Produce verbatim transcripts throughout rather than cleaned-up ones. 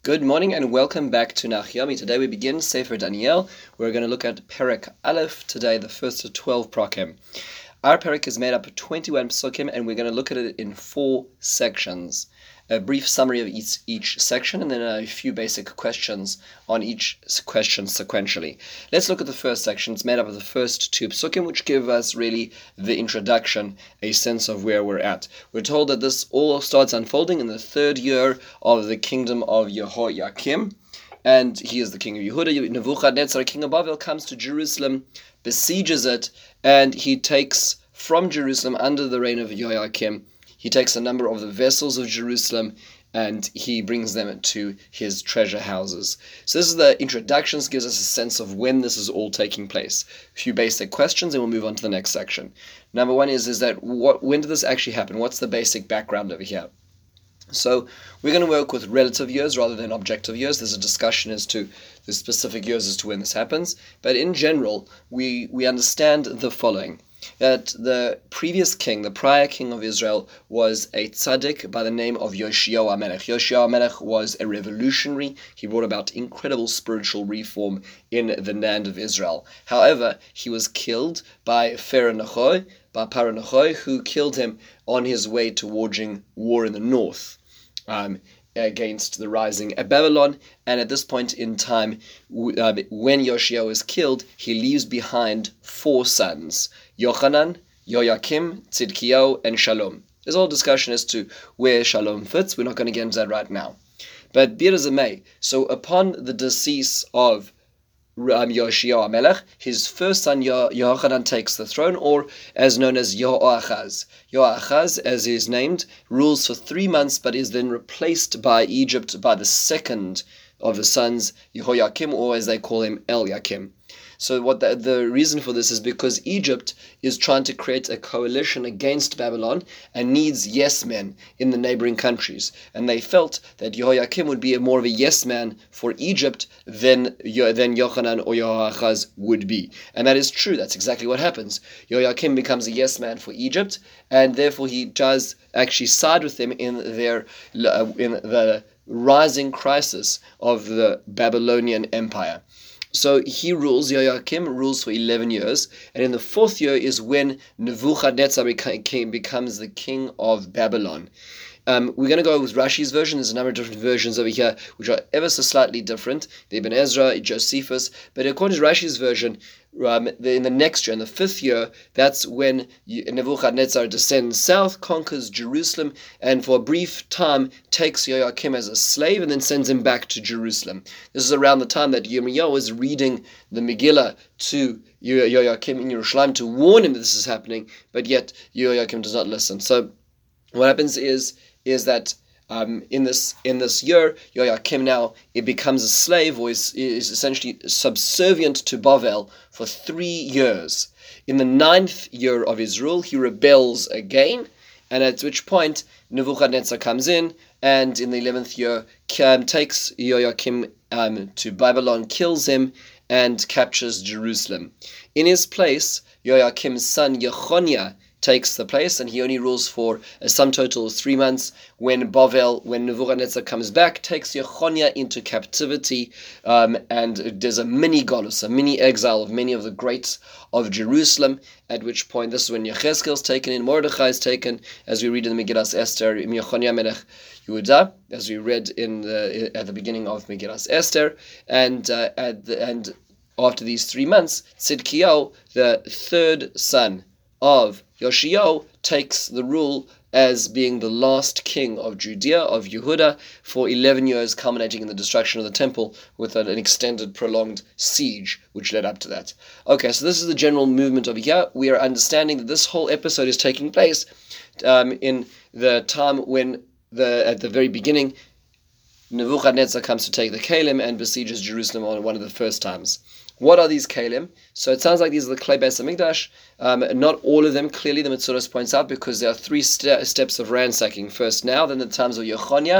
Good morning and welcome back to Nach Yomi. Today we begin Sefer Daniel. We're going to look at Perek Aleph today, the first of twelve prakim. Our Perek is made up of twenty-one psukim and we're going to look at it in four sections. A brief summary of each, each section and then a few basic questions on each question sequentially. Let's look at the first section. It's made up of the first two psukim, which give us really the introduction, a sense of where we're at. We're told that this all starts unfolding in the third year of the kingdom of Yehoiakim, and he is the king of Yehuda. Nebuchadnezzar, king of Babel, comes to Jerusalem, besieges it, and he takes from Jerusalem under the reign of Yehoiakim. He takes a number of the vessels of Jerusalem and he brings them to his treasure houses. So this is the introduction. This gives us a sense of when this is all taking place. A few basic questions and we'll move on to the next section. Number one is, is that what, when did this actually happen? What's the basic background over here? So we're going to work with relative years rather than objective years. There's a discussion as to the specific years as to when this happens. But in general, we, we understand the following. That the previous king, the prior king of Israel, was a tzaddik by the name of Yoshiyahu HaMelech. Yoshiyahu HaMelech was a revolutionary. He brought about incredible spiritual reform in the land of Israel. However, he was killed by Pharaoh Necho, by Paro Necho, who killed him on his way to waging war in the north. Um, against the rising Babylon, and at this point in time, uh, when Yoshiyahu is killed, he leaves behind four sons: Yochanan, Yoyakim, Tzidkiyahu, and Shalom. There's all discussion as to where Shalom fits. We're not going to get into that right now. But be it as it may, so upon the decease of Um, Yoshiyahu HaMelech, his first son Yo- Yochanan takes the throne, or as known as Yehoachaz. Yehoachaz, as he is named, rules for three months, but is then replaced by Egypt by the second of the sons, Yehoiakim, or as they call him, Eliakim. So what the, the reason for this is because Egypt is trying to create a coalition against Babylon and needs yes men in the neighboring countries. And they felt that Yehoiakim would be a more of a yes man for Egypt than, than Yochanan or Yehoachaz would be. And that is true. That's exactly what happens. Yehoiakim becomes a yes man for Egypt, and therefore he does actually side with them in their uh, in the rising crisis of the Babylonian Empire. So he rules, Yehoiakim rules for eleven years, and in the fourth year is when Nebuchadnezzar becomes the king of Babylon. Um, we're going to go with Rashi's version. There's a number of different versions over here, which are ever so slightly different. The Ibn Ezra, Josephus, but according to Rashi's version, um, in the next year, in the fifth year, that's when Nebuchadnezzar descends south, conquers Jerusalem, and for a brief time takes Yehoiakim as a slave and then sends him back to Jerusalem. This is around the time that Yirmiyahu was reading the Megillah to Yehoiakim in Yerushalayim to warn him that this is happening, but yet Yehoiakim does not listen. So what happens is is that um, in this in this year, Yehoiakim now it becomes a slave, or is, is essentially subservient to Bavel for three years. In the ninth year of his rule, he rebels again, and at which point Nebuchadnezzar comes in, and in the eleventh year um, takes Yehoiakim um, to Babylon, kills him, and captures Jerusalem. In his place, Yehoiakim's son Yechoniah takes the place, and he only rules for a sum total of three months. When Bavel, when Nebuchadnezzar comes back, takes Yechoniah into captivity, um, and there's a mini golus, a mini exile of many of the greats of Jerusalem, at which point, this is when Yechezkel is taken in, Mordechai is taken, as we read in the Megillas Esther, Yechoniah Melech Yehuda, as we read in the, at the beginning of Megillas Esther, and uh, at the, and after these three months, Tzidkiyahu, the third son of Yoshiyahu, takes the rule as being the last king of Judea, of Yehuda, for eleven years, culminating in the destruction of the temple with an extended, prolonged siege, which led up to that. Okay, so this is the general movement over here. We are understanding that this whole episode is taking place um, in the time when, the at the very beginning, Nebuchadnezzar comes to take the Kalim and besieges Jerusalem on one of the first times. What are these Kalim? So it sounds like these are the Klei Beis HaMikdash. Um, not all of them, clearly, the Metzudos points out, because there are three st- steps of ransacking. First now, then the times of Yechoniah,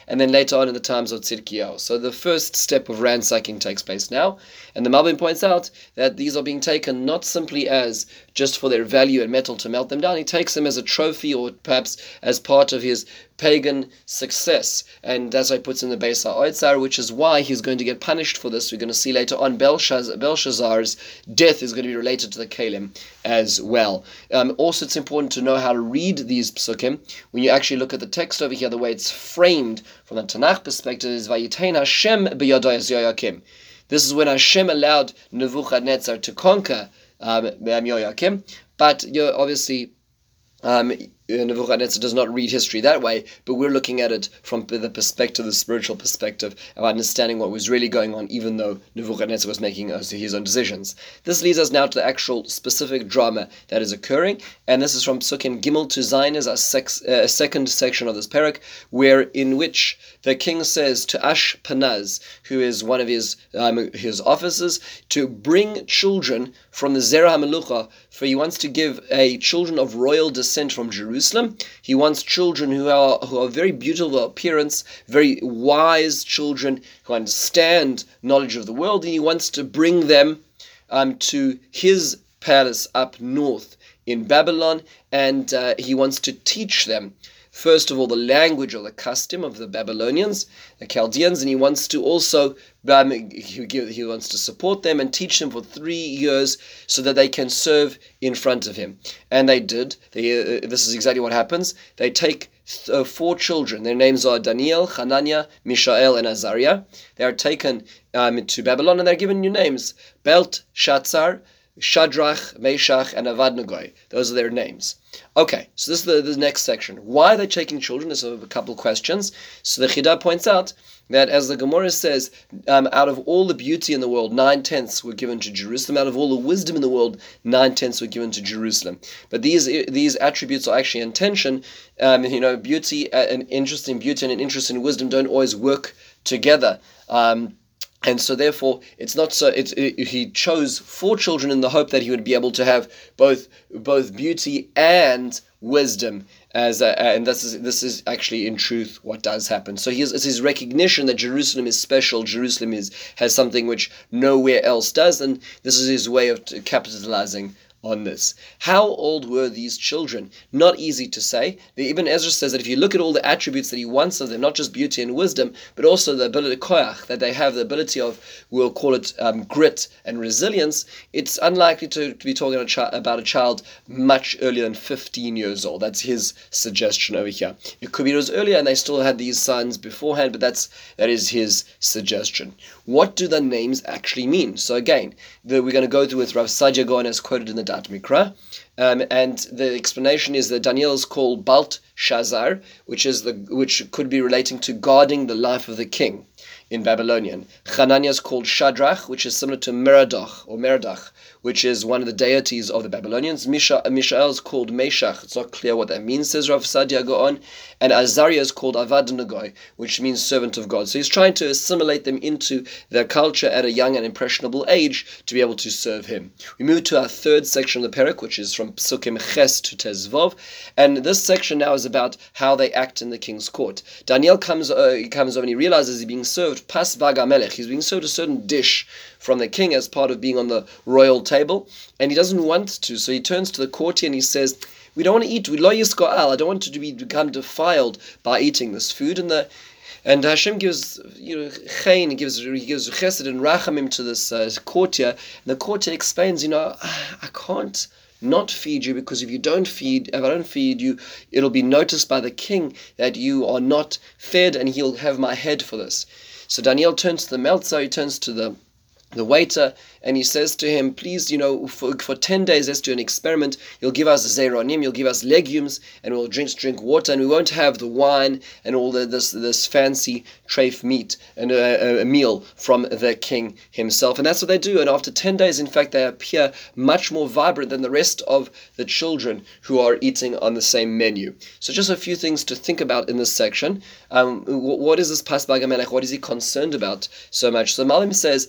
and then later on in the times of Tzidkiyahu. So the first step of ransacking takes place now, and the Malbim points out that these are being taken not simply as just for their value and metal to melt them down. He takes them as a trophy, or perhaps as part of his pagan success, and that's why he puts in the Beis HaOtzar, which is why he's going to get punished for this. We're going to see later on Belshazzar, Belshazzar's death is going to be related to the Kalim as well. Um, also, it's important to know how to read these psukim. When you actually look at the text over here, the way it's framed from the Tanakh perspective is Vayitein Hashem b'yadai Yoyakim. This is when Hashem allowed Nebuchadnezzar to conquer um, Yoyakim, but you're obviously um, Nebuchadnezzar does not read history that way, but we're looking at it from the perspective, the spiritual perspective, of understanding what was really going on, even though Nebuchadnezzar was making his own decisions. This leads us now to the actual specific drama that is occurring, and this is from Psukim Gimel to Zayin, as a sex, uh, second section of this parak, where in which the king says to Ashpenaz, who is one of his um, his officers, to bring children from the Zerah HaMelucha, for he wants to give a children of royal descent from Jerusalem. He wants children who are who are very beautiful appearance, very wise children who understand knowledge of the world, and he wants to bring them um, to his palace up north in Babylon, and uh, he wants to teach them, first of all, the language or the custom of the Babylonians, the Chaldeans, and he wants to also um, he, he wants to support them and teach them for three years so that they can serve in front of him. And they did. They, uh, this is exactly what happens. They take th- uh, four children. Their names are Daniel, Hananiah, Mishael, and Azariah. They are taken um, to Babylon, and they're given new names: Belteshazzar, Shadrach, Meshach, and Abednego. Those are their names. Okay, so this is the, the next section. Why are they taking children? There's a couple of questions. So the Chidah points out that, as the Gemara says, um, out of all the beauty in the world, nine-tenths were given to Jerusalem. Out of all the wisdom in the world, nine-tenths were given to Jerusalem. But these these attributes are actually in tension. Um, you know, beauty, uh, an interest in beauty and an interest in wisdom don't always work together. Um, And so, therefore, it's not so. It, it, he chose four children in the hope that he would be able to have both both beauty and wisdom. As a, and this is this is actually in truth what does happen. So here's it's his recognition that Jerusalem is special. Jerusalem is has something which nowhere else does, and this is his way of capitalizing on this. How old were these children? Not easy to say. The Ibn Ezra says that if you look at all the attributes that he wants of them, not just beauty and wisdom, but also the ability koyach, that they have the ability of, we'll call it um, grit and resilience, it's unlikely to, to be talking a chi- about a child much earlier than fifteen years old. That's his suggestion over here. It could be it was earlier and they still had these signs beforehand, but that's that is his suggestion. What do the names actually mean? So again, the, we're going to go through with Rav Saadia Gaon as quoted in the Dat Mikra, um, and the explanation is that Daniel is called Belteshazzar, which is the which could be relating to guarding the life of the king in Babylonian. Hananiah is called Shadrach, which is similar to Merodach or Merodach, which is one of the deities of the Babylonians. Misha, Mishael is called Meshach. It's not clear what that means, says Rav Saadia Gaon. And Azariah is called Abednego, which means servant of God. So he's trying to assimilate them into their culture at a young and impressionable age to be able to serve him. We move to our third section of the Perek, which is from Psukim Ches to Tezvov. And this section now is about how they act in the king's court. Daniel comes, uh, he comes over and he realizes he's being served pas vaga melech. He's being served a certain dish from the king as part of being on the royal table, and he doesn't want to, so he turns to the courtier and he says, we don't want to eat, we lo yisko'al, I don't want to be become defiled by eating this food. And the and Hashem gives, you know, chayin, he gives he gives chesed and rachamim to this uh, courtier, and the courtier explains, you know, I can't not feed you, because if you don't feed, if I don't feed you, it'll be noticed by the king that you are not fed, and he'll have my head for this. So Daniel turns to the meltzer, he turns to the the waiter, and he says to him, please, you know, for, for ten days, let's do an experiment. You'll give us zeronim, you'll give us legumes, and we'll drink drink water, and we won't have the wine and all the, this this fancy treif meat and a, a meal from the king himself. And that's what they do. And after ten days, in fact, they appear much more vibrant than the rest of the children who are eating on the same menu. So just a few things to think about in this section. Um, what is this pas bagamelech? What is he concerned about so much? So Malim says, at the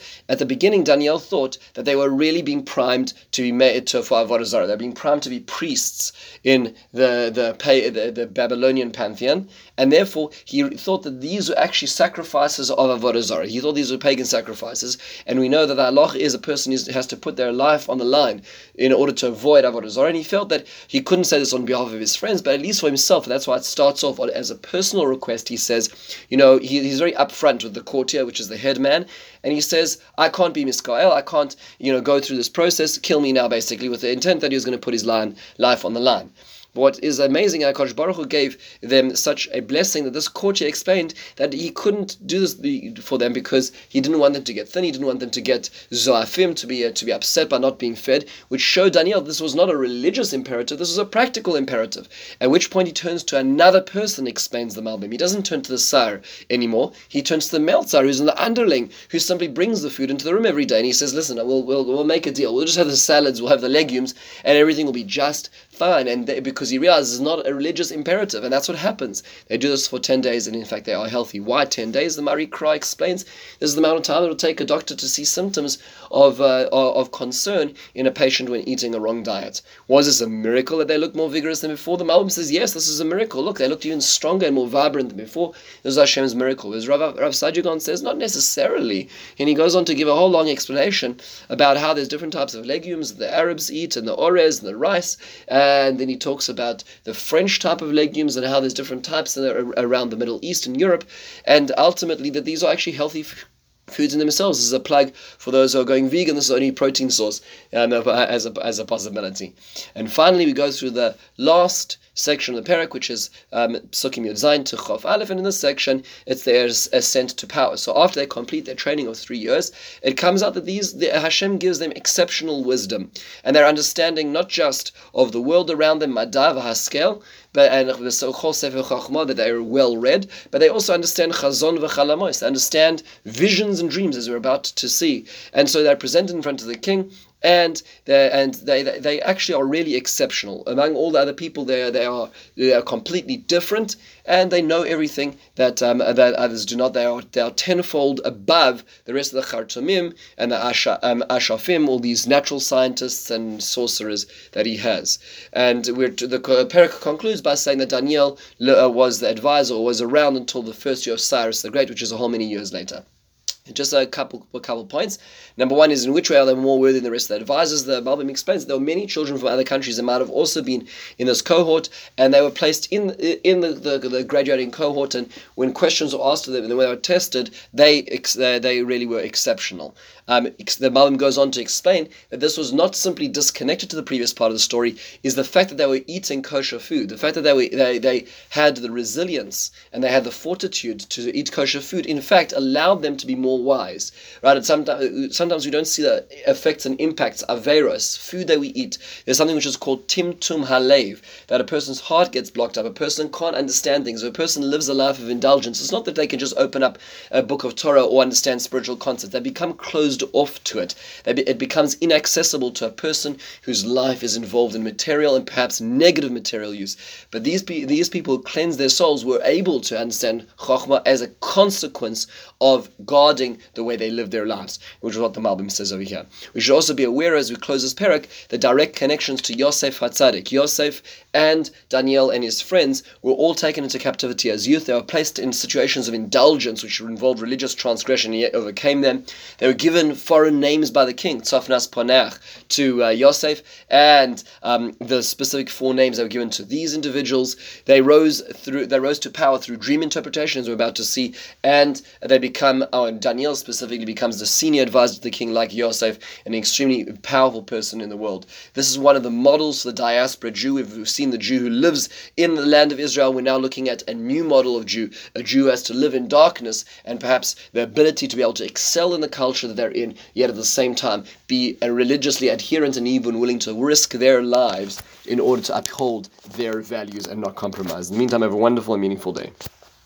beginning, Daniel thought that they were really being primed to be made to, for Avodah Zarah. They're being primed to be priests in the the, the the Babylonian pantheon, and therefore he thought that these were actually sacrifices of Avodah Zarah. He thought these were pagan sacrifices, and we know that the halach is a person is, has to put their life on the line in order to avoid Avodah Zarah, and he felt that he couldn't say this on behalf of his friends, but at least for himself, and that's why it starts off as a personal request. He says, you know, he, he's very upfront with the courtier, which is the head man, and he says, I can't be Miskael, I can't, you know, go through this process, kill me now, basically, with the intent that he was going to put his line, life on the line. What is amazing, HaKadosh Baruch Hu gave them such a blessing that this courtier explained that he couldn't do this for them because he didn't want them to get thin, he didn't want them to get zoafim, to be uh, to be upset by not being fed, which showed Daniel this was not a religious imperative, this was a practical imperative. At which point he turns to another person, explains the Malbim. He doesn't turn to the Sar anymore, he turns to the Meltzar, who's in the underling, who simply brings the food into the room every day, and he says, listen, we'll, we'll, we'll make a deal, we'll just have the salads, we'll have the legumes, and everything will be just fine. And they, because he realizes it's not a religious imperative, and that's what happens. They do this for ten days, and in fact they are healthy. Why ten days? The Mari Kra explains this is the amount of time it will take a doctor to see symptoms of uh, of concern in a patient when eating a wrong diet. Was this a miracle that they look more vigorous than before? The Malbim says yes, this is a miracle. Look, they looked even stronger and more vibrant than before. This is Hashem's miracle. As Rav, Rav Sajigon says, not necessarily, and he goes on to give a whole long explanation about how there's different types of legumes the Arabs eat, and the orez and the rice. Uh, And then he talks about the French type of legumes and how there's different types around the Middle East and Europe, and ultimately that these are actually healthy f- foods in themselves. This is a plug for those who are going vegan. This is only protein source um, as a as a possibility. And finally, we go through the last section of the parak, which is um, Psukim Yud Zayin to Chof Aleph, and in this section, it's their ascent to power. So after they complete their training of three years, it comes out that these the, Hashem gives them exceptional wisdom, and their understanding not just of the world around them, Madav Haskel, but and that they are well read, but they also understand Chazon v'Chalamos. They understand visions and dreams, as we're about to see, and so they're presented in front of the king. And they and they they actually are really exceptional among all the other people. They are, they are they are completely different, and they know everything that um, that others do not. They are they are tenfold above the rest of the Chartumim and the Asha, um, Ashafim, all these natural scientists and sorcerers that he has. And we're the parak concludes by saying that Daniel uh, was the advisor, or was around until the first year of Cyrus the Great, which is a whole many years later. Just a couple a couple points. Number one is in which way are they more worthy than the rest of the advisors? The Malbim explains there were many children from other countries that might have also been in this cohort, and they were placed in in the, the, the graduating cohort, and when questions were asked of them and when they were tested, they they really were exceptional. Um, the Malbim goes on to explain that this was not simply disconnected to the previous part of the story, is the fact that they were eating kosher food, the fact that they were they, they had the resilience and they had the fortitude to eat kosher food, in fact allowed them to be more wise, right? And sometimes, sometimes we don't see the effects and impacts of averos, food that we eat. There's something which is called timtum halev, that a person's heart gets blocked up, a person can't understand things, a person lives a life of indulgence. It's not that they can just open up a book of Torah or understand spiritual concepts. They become closed off to it. They be, it becomes inaccessible to a person whose life is involved in material and perhaps negative material use. But these, these people who cleanse their souls were able to understand Chokhmah as a consequence of guarding the way they live their lives, which is what the Malbim says over here. We should also be aware, as we close this parak, the direct connections to Yosef HaTzadik. Yosef and Daniel and his friends were all taken into captivity as youth. They were placed in situations of indulgence which involved religious transgression, and yet overcame them. They were given foreign names by the king, Tzafnas Paneach, to uh, Yosef, and um, the specific four names that were given to these individuals. They rose through. They rose to power through dream interpretation, as we're about to see, and they become. Oh, and Daniel specifically becomes the senior advisor to the king, like Yosef, an extremely powerful person in the world. This is one of the models for the diaspora Jew. We've seen the Jew who lives in the land of Israel. We're now looking at a new model of Jew, a Jew who has to live in darkness, and perhaps the ability to be able to excel in the culture that they're in, yet at the same time be a religiously adherent and even willing to risk their lives in order to uphold their values and not compromise. In the meantime, have a wonderful and meaningful day.